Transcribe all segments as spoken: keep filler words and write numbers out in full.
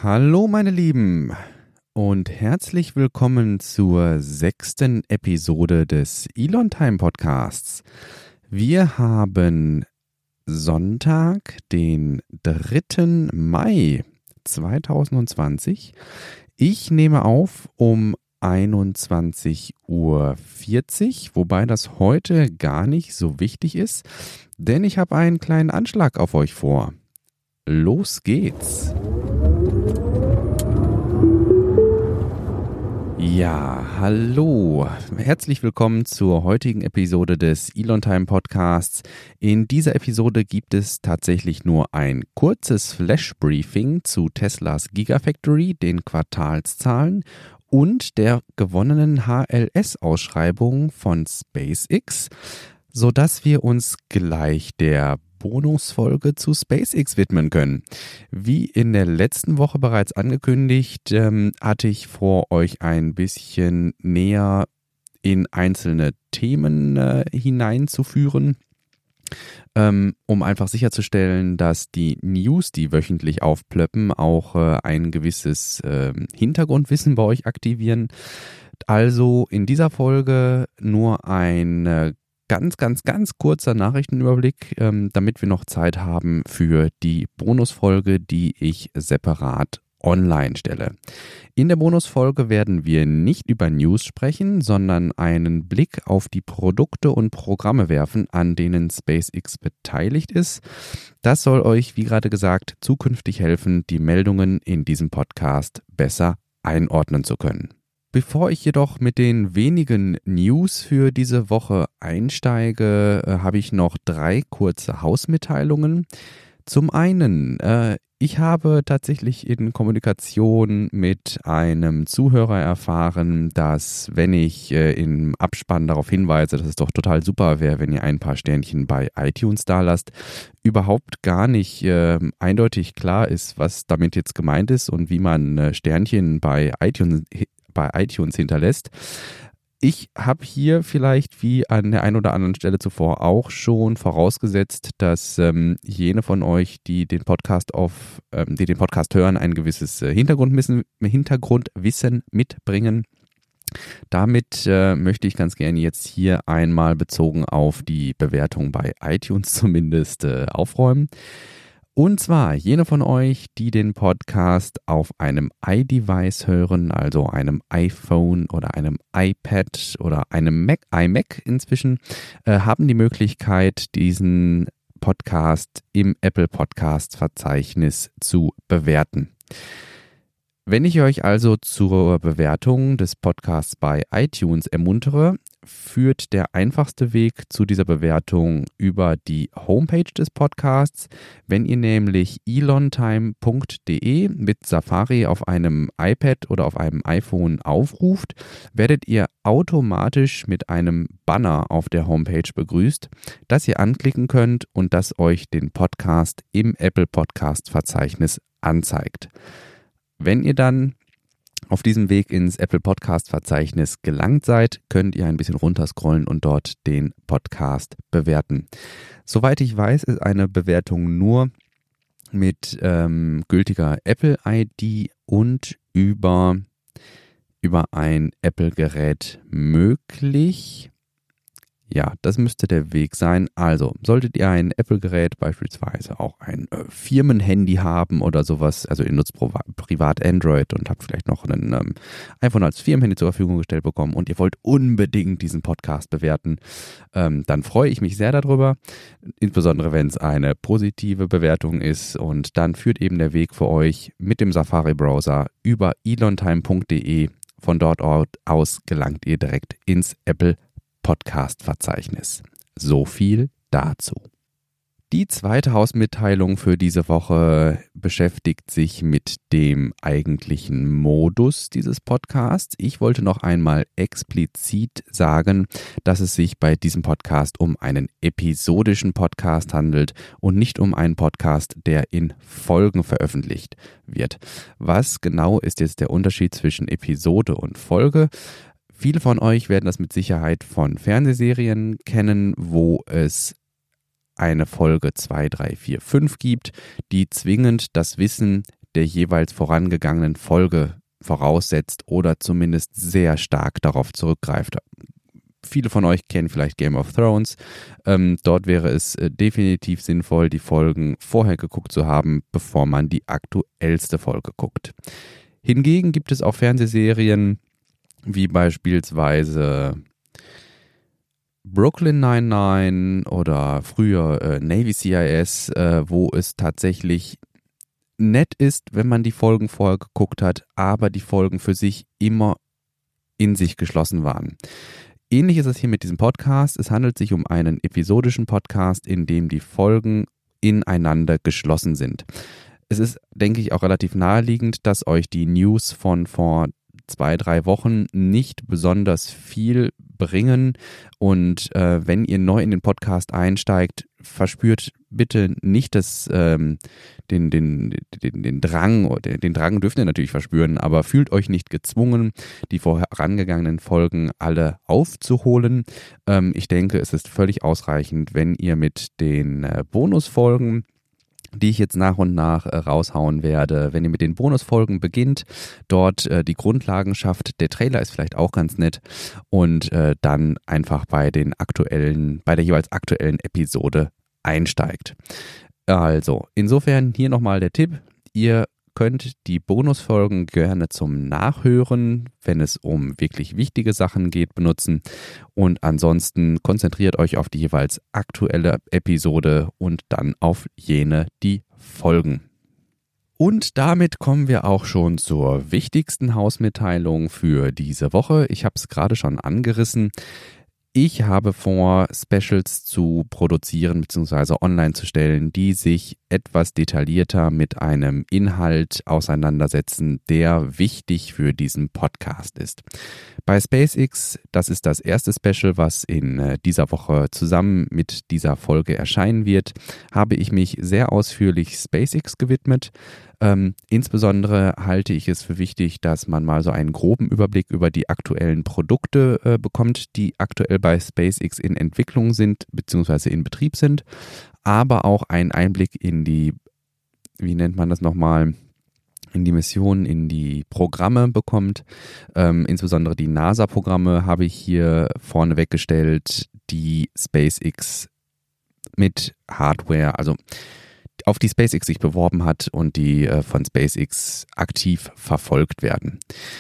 Hallo meine Lieben und herzlich willkommen zur sechsten Episode des Elon Time Podcasts. Wir haben Sonntag, den dritten Mai zweitausendzwanzig. Ich nehme auf um einundzwanzig Uhr vierzig, wobei das heute gar nicht so wichtig ist, denn ich habe einen kleinen Anschlag auf euch vor. Los geht's! Ja, hallo. Herzlich willkommen zur heutigen Episode des Elon Time Podcasts. In dieser Episode gibt es tatsächlich nur ein kurzes Flash-Briefing zu Teslas Gigafactory, den Quartalszahlen und der gewonnenen H L S-Ausschreibung von SpaceX, sodass wir uns gleich der Bonusfolge zu SpaceX widmen können. Wie in der letzten Woche bereits angekündigt, ähm, hatte ich vor, euch ein bisschen näher in einzelne Themen äh, hineinzuführen, ähm, um einfach sicherzustellen, dass die News, die wöchentlich aufplöppen, auch äh, ein gewisses äh, Hintergrundwissen bei euch aktivieren. Also in dieser Folge nur ein äh, Ganz, ganz, ganz kurzer Nachrichtenüberblick, ähm, damit wir noch Zeit haben für die Bonusfolge, die ich separat online stelle. In der Bonusfolge werden wir nicht über News sprechen, sondern einen Blick auf die Produkte und Programme werfen, an denen SpaceX beteiligt ist. Das soll euch, wie gerade gesagt, zukünftig helfen, die Meldungen in diesem Podcast besser einordnen zu können. Bevor ich jedoch mit den wenigen News für diese Woche einsteige, äh, habe ich noch drei kurze Hausmitteilungen. Zum einen, äh, ich habe tatsächlich in Kommunikation mit einem Zuhörer erfahren, dass, wenn ich äh, im Abspann darauf hinweise, dass es doch total super wäre, wenn ihr ein paar Sternchen bei iTunes dalasst, überhaupt gar nicht äh, eindeutig klar ist, was damit jetzt gemeint ist und wie man äh, Sternchen bei iTunes bei iTunes hinterlässt. Ich habe hier vielleicht wie an der einen oder anderen Stelle zuvor auch schon vorausgesetzt, dass ähm, jene von euch, die den Podcast auf, ähm, die den Podcast hören, ein gewisses äh, Hintergrundwissen, Hintergrundwissen mitbringen. Damit äh, möchte ich ganz gerne jetzt hier einmal bezogen auf die Bewertung bei iTunes zumindest äh, aufräumen. Und zwar jene von euch, die den Podcast auf einem iDevice hören, also einem iPhone oder einem iPad oder einem Mac, iMac inzwischen, äh, haben die Möglichkeit, diesen Podcast im Apple Podcast Verzeichnis zu bewerten. Wenn ich euch also zur Bewertung des Podcasts bei iTunes ermuntere, führt der einfachste Weg zu dieser Bewertung über die Homepage des Podcasts. Wenn ihr nämlich elontime punkt de mit Safari auf einem iPad oder auf einem iPhone aufruft, werdet ihr automatisch mit einem Banner auf der Homepage begrüßt, das ihr anklicken könnt und das euch den Podcast im Apple Podcast Verzeichnis anzeigt. Wenn ihr dann auf diesem Weg ins Apple Podcast Verzeichnis gelangt seid, könnt ihr ein bisschen runterscrollen und dort den Podcast bewerten. Soweit ich weiß, ist eine Bewertung nur mit ähm, gültiger Apple I D und über, über ein Apple-Gerät möglich. Ja, das müsste der Weg sein. Also, solltet ihr ein Apple-Gerät, beispielsweise auch ein äh, Firmenhandy haben oder sowas, also ihr nutzt pro- privat Android und habt vielleicht noch ein ähm, iPhone als Firmenhandy zur Verfügung gestellt bekommen und ihr wollt unbedingt diesen Podcast bewerten, ähm, dann freue ich mich sehr darüber, insbesondere wenn es eine positive Bewertung ist, und dann führt eben der Weg für euch mit dem Safari-Browser über elontime punkt de. Von dort aus gelangt ihr direkt ins Apple Podcast-Verzeichnis. So viel dazu. Die zweite Hausmitteilung für diese Woche beschäftigt sich mit dem eigentlichen Modus dieses Podcasts. Ich wollte noch einmal explizit sagen, dass es sich bei diesem Podcast um einen episodischen Podcast handelt und nicht um einen Podcast, der in Folgen veröffentlicht wird. Was genau ist jetzt der Unterschied zwischen Episode und Folge? Viele von euch werden das mit Sicherheit von Fernsehserien kennen, wo es eine Folge zwei, drei, vier, fünf gibt, die zwingend das Wissen der jeweils vorangegangenen Folge voraussetzt oder zumindest sehr stark darauf zurückgreift. Viele von euch kennen vielleicht Game of Thrones. Ähm, dort wäre es äh, definitiv sinnvoll, die Folgen vorher geguckt zu haben, bevor man die aktuellste Folge guckt. Hingegen gibt es auch Fernsehserien wie beispielsweise Brooklyn Nine-Nine oder früher äh, Navy C I S, äh, wo es tatsächlich nett ist, wenn man die Folgen vorher geguckt hat, aber die Folgen für sich immer in sich geschlossen waren. Ähnlich ist es hier mit diesem Podcast. Es handelt sich um einen episodischen Podcast, in dem die Folgen ineinander geschlossen sind. Es ist, denke ich, auch relativ naheliegend, dass euch die News von vor zwei, drei Wochen nicht besonders viel bringen. Und äh, wenn ihr neu in den Podcast einsteigt, verspürt bitte nicht das, ähm, den, den, den, den Drang, oder den Drang dürft ihr natürlich verspüren, aber fühlt euch nicht gezwungen, die vorangegangenen Folgen alle aufzuholen. Ähm, ich denke, es ist völlig ausreichend, wenn ihr mit den äh, Bonusfolgen, die ich jetzt nach und nach äh, raushauen werde, wenn ihr mit den Bonusfolgen beginnt, dort äh, die Grundlagen schafft. Der Trailer ist vielleicht auch ganz nett und äh, dann einfach bei den aktuellen, bei der jeweils aktuellen Episode einsteigt. Also, insofern hier nochmal der Tipp. Ihr könnt die Bonusfolgen gerne zum Nachhören, wenn es um wirklich wichtige Sachen geht, benutzen. Und ansonsten konzentriert euch auf die jeweils aktuelle Episode und dann auf jene, die folgen. Und damit kommen wir auch schon zur wichtigsten Hausmitteilung für diese Woche. Ich habe es gerade schon angerissen. Ich habe vor, Specials zu produzieren bzw. online zu stellen, die sich etwas detaillierter mit einem Inhalt auseinandersetzen, der wichtig für diesen Podcast ist. Bei SpaceX, das ist das erste Special, was in dieser Woche zusammen mit dieser Folge erscheinen wird, habe ich mich sehr ausführlich SpaceX gewidmet. Ähm, insbesondere halte ich es für wichtig, dass man mal so einen groben Überblick über die aktuellen Produkte äh, bekommt, die aktuell bei SpaceX in Entwicklung sind bzw. in Betrieb sind, aber auch einen Einblick in die, wie nennt man das nochmal, in die Missionen, in die Programme bekommt. Ähm, insbesondere die NASA-Programme habe ich hier vorne weggestellt, die SpaceX mit Hardware, also auf die SpaceX sich beworben hat und die äh, von SpaceX aktiv verfolgt werden.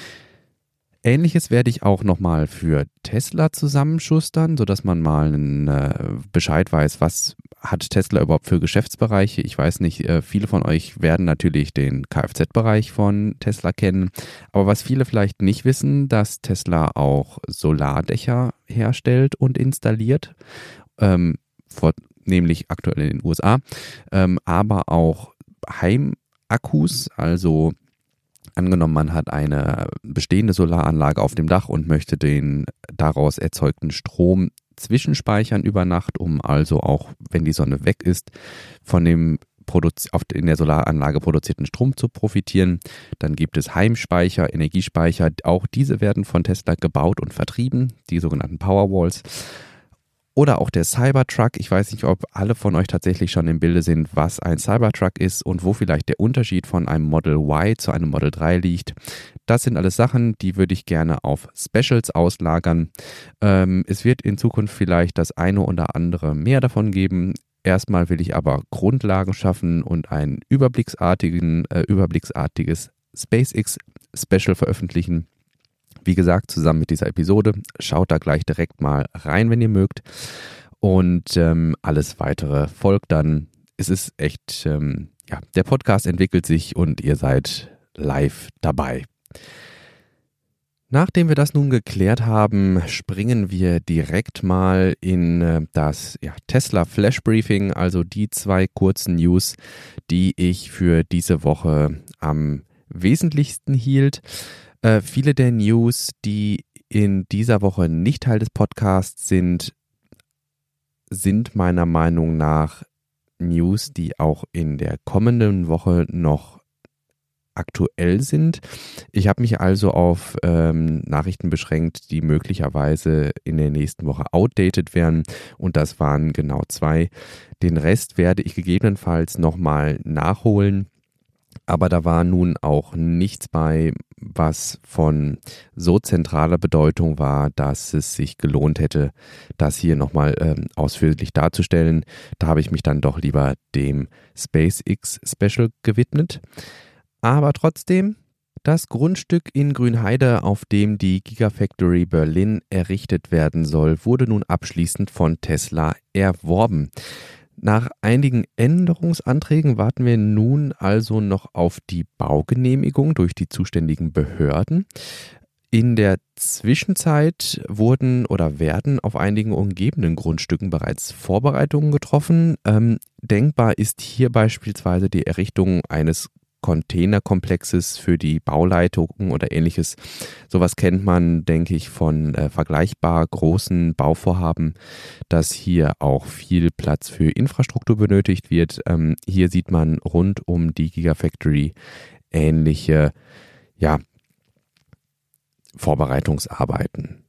Ähnliches werde ich auch nochmal für Tesla zusammenschustern, sodass man mal einen äh, Bescheid weiß, was hat Tesla überhaupt für Geschäftsbereiche. Ich weiß nicht, äh, viele von euch werden natürlich den Kfz-Bereich von Tesla kennen, aber was viele vielleicht nicht wissen, dass Tesla auch Solardächer herstellt und installiert, ähm, vor nämlich aktuell in den U S A, ähm, aber auch Heimakkus, also angenommen, man hat eine bestehende Solaranlage auf dem Dach und möchte den daraus erzeugten Strom zwischenspeichern über Nacht, um also auch, wenn die Sonne weg ist, von dem Produzi- auf in der Solaranlage produzierten Strom zu profitieren. Dann gibt es Heimspeicher, Energiespeicher, auch diese werden von Tesla gebaut und vertrieben, die sogenannten Powerwalls. Oder auch der Cybertruck. Ich weiß nicht, ob alle von euch tatsächlich schon im Bilde sind, was ein Cybertruck ist und wo vielleicht der Unterschied von einem Model Y zu einem Model drei liegt. Das sind alles Sachen, die würde ich gerne auf Specials auslagern. Ähm, es wird in Zukunft vielleicht das eine oder andere mehr davon geben. Erstmal will ich aber Grundlagen schaffen und ein überblicksartigen, äh, überblicksartiges SpaceX-Special veröffentlichen. Wie gesagt, zusammen mit dieser Episode. Schaut da gleich direkt mal rein, wenn ihr mögt. Und ähm, alles Weitere folgt dann. Es ist echt, ähm, ja, der Podcast entwickelt sich und ihr seid live dabei. Nachdem wir das nun geklärt haben, springen wir direkt mal in äh, das ja, Tesla Flash Briefing, also die zwei kurzen News, die ich für diese Woche am wesentlichsten hielt. Äh, viele der News, die in dieser Woche nicht Teil des Podcasts sind, sind meiner Meinung nach News, die auch in der kommenden Woche noch aktuell sind. Ich habe mich also auf ähm, Nachrichten beschränkt, die möglicherweise in der nächsten Woche outdated werden, und das waren genau zwei. Den Rest werde ich gegebenenfalls nochmal nachholen. Aber da war nun auch nichts bei, was von so zentraler Bedeutung war, dass es sich gelohnt hätte, das hier nochmal ähm, ausführlich darzustellen. Da habe ich mich dann doch lieber dem SpaceX Special gewidmet. Aber trotzdem, das Grundstück in Grünheide, auf dem die Gigafactory Berlin errichtet werden soll, wurde nun abschließend von Tesla erworben. Nach einigen Änderungsanträgen warten wir nun also noch auf die Baugenehmigung durch die zuständigen Behörden. In der Zwischenzeit wurden oder werden auf einigen umgebenden Grundstücken bereits Vorbereitungen getroffen. Ähm, denkbar ist hier beispielsweise die Errichtung eines Containerkomplexes für die Bauleitungen oder ähnliches. Sowas kennt man, denke ich, von äh, vergleichbar großen Bauvorhaben, dass hier auch viel Platz für Infrastruktur benötigt wird. Ähm, hier sieht man rund um die Gigafactory ähnliche, ja, Vorbereitungsarbeiten.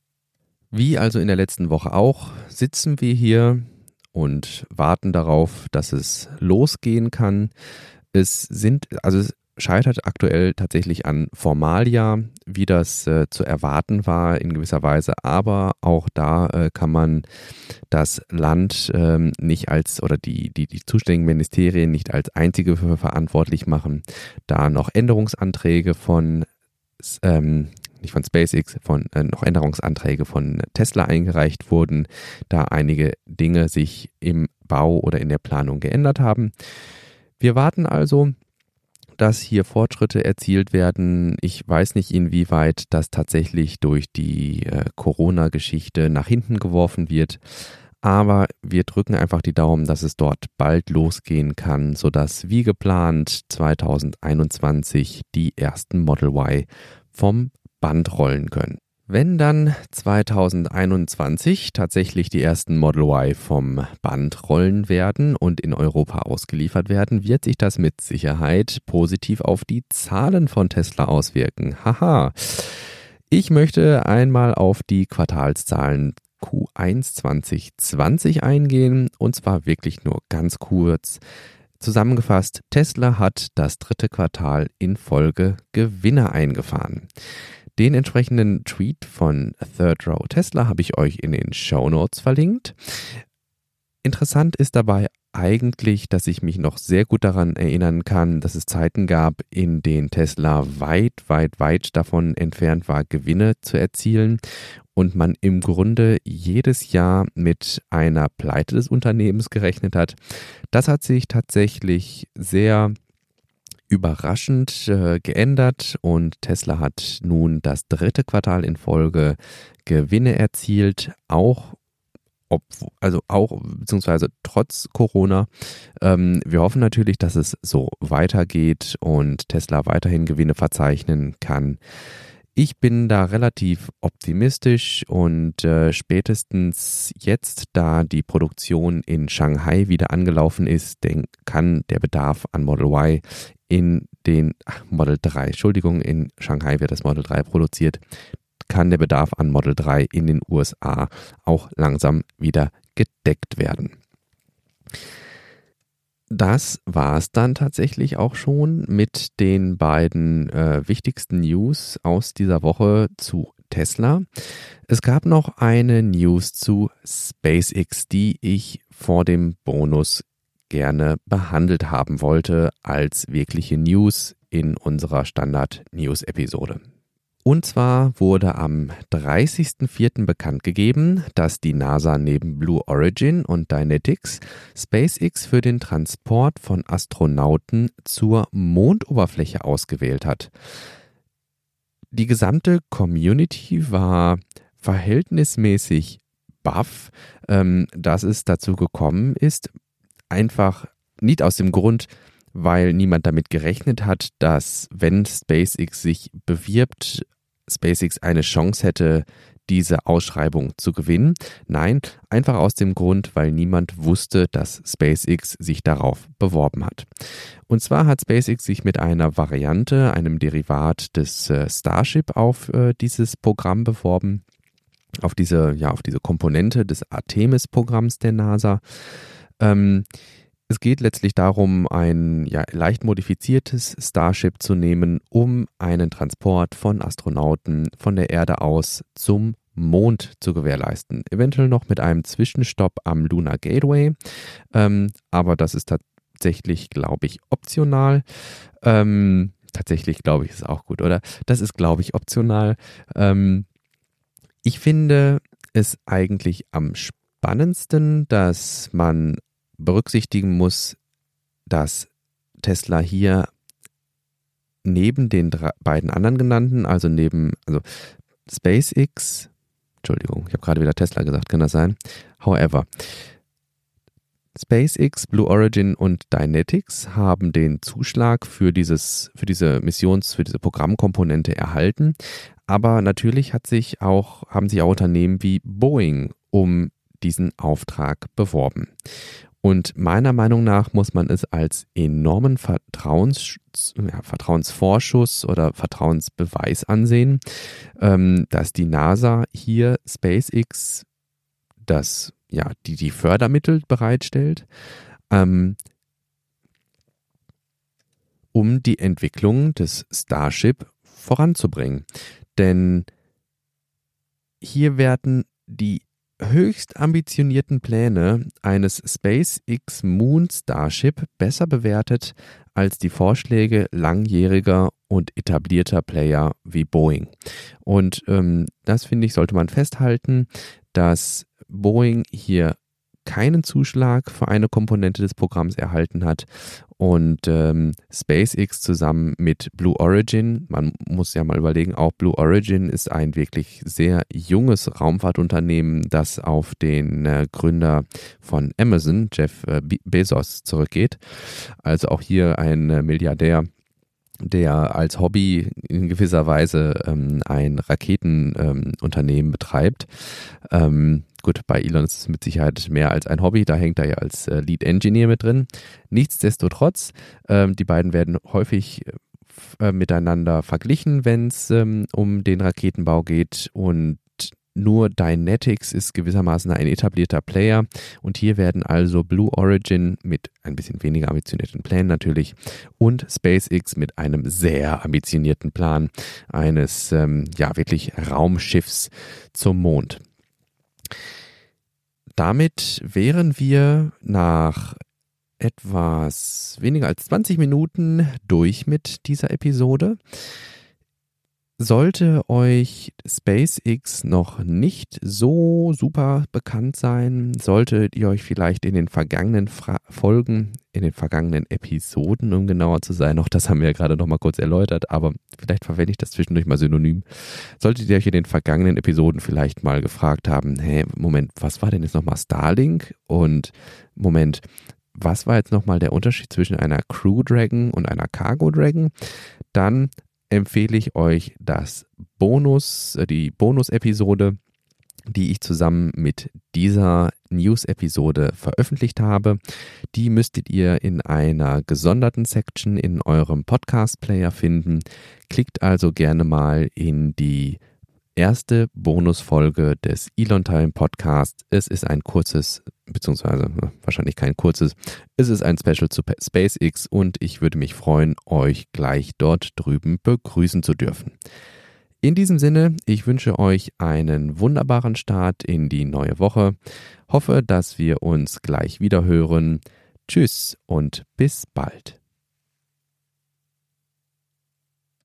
Wie also in der letzten Woche auch, sitzen wir hier und warten darauf, dass es losgehen kann. Es sind, also es scheitert aktuell tatsächlich an Formalia, wie das äh, zu erwarten war in gewisser Weise, aber auch da äh, kann man das Land ähm, nicht als oder die, die, die zuständigen Ministerien nicht als einzige für verantwortlich machen, da noch Änderungsanträge von ähm, nicht von SpaceX, von äh, noch Änderungsanträge von Tesla eingereicht wurden, da einige Dinge sich im Bau oder in der Planung geändert haben. Wir warten also, dass hier Fortschritte erzielt werden. Ich weiß nicht, inwieweit das tatsächlich durch die äh, Corona-Geschichte nach hinten geworfen wird, aber wir drücken einfach die Daumen, dass es dort bald losgehen kann, sodass wie geplant zwanzig einundzwanzig die ersten Model Y vom Band rollen können. Wenn dann zwanzig einundzwanzig tatsächlich die ersten Model Y vom Band rollen werden und in Europa ausgeliefert werden, wird sich das mit Sicherheit positiv auf die Zahlen von Tesla auswirken. Haha. Ich möchte einmal auf die Quartalszahlen Q eins zwanzig zwanzig eingehen und zwar wirklich nur ganz kurz. Zusammengefasst, Tesla hat das dritte Quartal in Folge Gewinne eingefahren. Den entsprechenden Tweet von Third Row Tesla habe ich euch in den Shownotes verlinkt. Interessant ist dabei eigentlich, dass ich mich noch sehr gut daran erinnern kann, dass es Zeiten gab, in denen Tesla weit, weit, weit davon entfernt war, Gewinne zu erzielen und man im Grunde jedes Jahr mit einer Pleite des Unternehmens gerechnet hat. Das hat sich tatsächlich sehr überraschend äh, geändert und Tesla hat nun das dritte Quartal in Folge Gewinne erzielt, auch ob, also auch beziehungsweise trotz Corona. Ähm, wir hoffen natürlich, dass es so weitergeht und Tesla weiterhin Gewinne verzeichnen kann. Ich bin da relativ optimistisch und äh, spätestens jetzt, da die Produktion in Shanghai wieder angelaufen ist, denk, kann der Bedarf an Model Y in den ach, Model drei, Entschuldigung, in Shanghai wird das Model drei produziert, kann der Bedarf an Model drei in den U S A auch langsam wieder gedeckt werden. Das war es dann tatsächlich auch schon mit den beiden äh, wichtigsten News aus dieser Woche zu Tesla. Es gab noch eine News zu SpaceX, die ich vor dem Bonus gerne behandelt haben wollte als wirkliche News in unserer Standard-News-Episode. Und zwar wurde am dreißigsten vierten bekannt gegeben, dass die NASA neben Blue Origin und Dynetics SpaceX für den Transport von Astronauten zur Mondoberfläche ausgewählt hat. Die gesamte Community war verhältnismäßig baff, ähm, dass es dazu gekommen ist, einfach nicht aus dem Grund, weil niemand damit gerechnet hat, dass, wenn SpaceX sich bewirbt, SpaceX eine Chance hätte, diese Ausschreibung zu gewinnen. Nein, einfach aus dem Grund, weil niemand wusste, dass SpaceX sich darauf beworben hat. Und zwar hat SpaceX sich mit einer Variante, einem Derivat des äh, Starship auf äh, dieses Programm beworben, auf diese, ja, auf diese Komponente des Artemis-Programms der NASA. Ähm, Es geht letztlich darum, ein ja, leicht modifiziertes Starship zu nehmen, um einen Transport von Astronauten von der Erde aus zum Mond zu gewährleisten. Eventuell noch mit einem Zwischenstopp am Lunar Gateway, ähm, aber das ist tatsächlich, glaube ich, optional. Ähm, tatsächlich, glaube ich, ist auch gut, oder? Das ist, glaube ich, optional. Ähm, ich finde es eigentlich am spannendsten, dass man berücksichtigen muss, dass Tesla hier neben den drei, beiden anderen genannten, also neben also SpaceX, Entschuldigung, ich habe gerade wieder Tesla gesagt, kann das sein? However, SpaceX, Blue Origin und Dynetics haben den Zuschlag für dieses, für diese Missions, für diese Programmkomponente erhalten. Aber natürlich hat sich auch, haben sich auch Unternehmen wie Boeing um diesen Auftrag beworben. Und meiner Meinung nach muss man es als enormen Vertrauens, ja, Vertrauensvorschuss oder Vertrauensbeweis ansehen, ähm, dass die NASA hier SpaceX das, ja, die, die Fördermittel bereitstellt, ähm, um die Entwicklung des Starship voranzubringen. Denn hier werden die höchst ambitionierten Pläne eines SpaceX Moon Starship besser bewertet als die Vorschläge langjähriger und etablierter Player wie Boeing. Und ähm, das, finde ich, sollte man festhalten, dass Boeing hier keinen Zuschlag für eine Komponente des Programms erhalten hat und ähm, SpaceX zusammen mit Blue Origin, man muss ja mal überlegen, auch Blue Origin ist ein wirklich sehr junges Raumfahrtunternehmen, das auf den äh, Gründer von Amazon, Jeff äh, Bezos, zurückgeht. Also auch hier ein äh, Milliardär, der als Hobby in gewisser Weise ähm, ein Raketenunternehmen ähm, betreibt. Ähm, gut, bei Elon ist es mit Sicherheit mehr als ein Hobby, da hängt er ja als äh, Lead Engineer mit drin. Nichtsdestotrotz, ähm, die beiden werden häufig äh, miteinander verglichen, wenn es ähm, um den Raketenbau geht, und nur Dynetics ist gewissermaßen ein etablierter Player, und hier werden also Blue Origin mit ein bisschen weniger ambitionierten Plänen natürlich und SpaceX mit einem sehr ambitionierten Plan eines ähm, ja wirklich Raumschiffs zum Mond. Damit wären wir nach etwas weniger als zwanzig Minuten durch mit dieser Episode. Sollte euch SpaceX noch nicht so super bekannt sein, solltet ihr euch vielleicht in den vergangenen Fra- Folgen, in den vergangenen Episoden, um genauer zu sein, auch das haben wir ja gerade noch mal kurz erläutert, aber vielleicht verwende ich das zwischendurch mal synonym, solltet ihr euch in den vergangenen Episoden vielleicht mal gefragt haben, hey, Moment, was war denn jetzt nochmal Starlink? Und Moment, was war jetzt nochmal der Unterschied zwischen einer Crew Dragon und einer Cargo Dragon? Dann empfehle ich euch das Bonus, die Bonus-Episode, die ich zusammen mit dieser News-Episode veröffentlicht habe. Die müsstet ihr in einer gesonderten Section in eurem Podcast-Player finden. Klickt also gerne mal in die erste Bonusfolge des Elon Time Podcasts. Es ist ein kurzes, beziehungsweise wahrscheinlich kein kurzes, es ist ein Special zu SpaceX, und ich würde mich freuen, euch gleich dort drüben begrüßen zu dürfen. In diesem Sinne, ich wünsche euch einen wunderbaren Start in die neue Woche. Hoffe, dass wir uns gleich wieder hören. Tschüss und bis bald.